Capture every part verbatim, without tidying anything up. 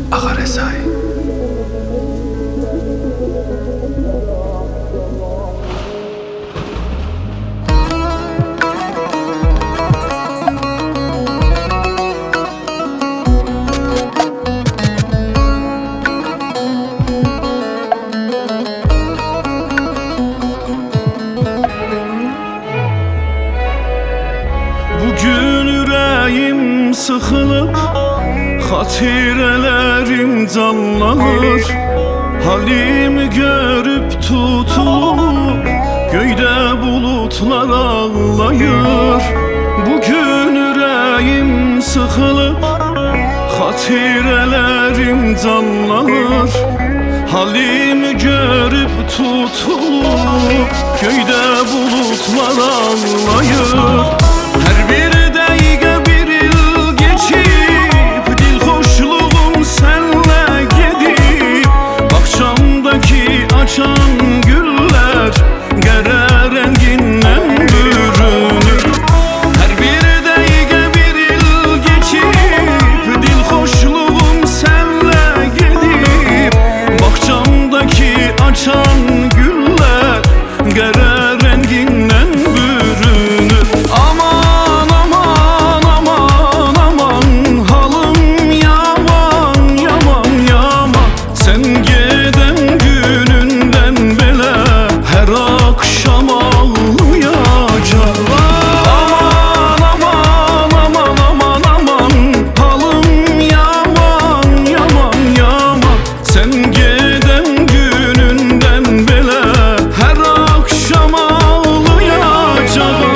Ağaresay. Bugün ürəyim sıxılıb, xatirələrim canlanır. Halimi görüb tutulub, göydə bulutlar ağlayır. Bugün ürəyim sıxılıb, xatirələrim canlanır. Halimi görüb tutulub, göydə bulutlar ağlayır. Hər bir dəqiqə bir il geçip, dil xoşluğum sənlə gedib. Baxçamdakı açan güller qərə rəngindən bürünür. Hər bir dəqiqə bir il geçip, dil xoşluğum sənlə gedib. Baxçamdakı açan güller qərə rəngindən bürünür. Aman aman aman aman, halım yaman yaman yaman. Sen gedən günündən belə hər axşam ağlayacağam. Aman aman aman aman aman, halım yaman yaman yaman. Sen gedən günündən belə hər axşam ağlayacağam.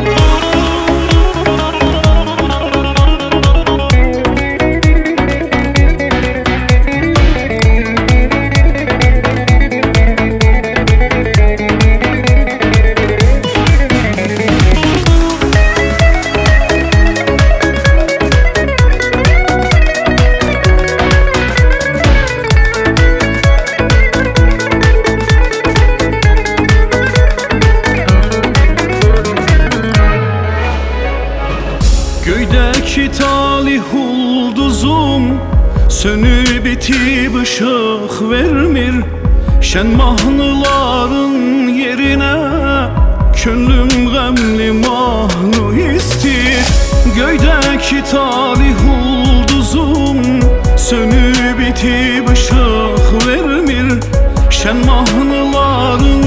Göydəki talih ulduzum sönüb bitib ışıq vermir. Şən mahnıların yerinə könlüm qəmli mahnı istir. Göydəki talih ulduzum sönüb bitib ışıq vermir. Şən mahnıların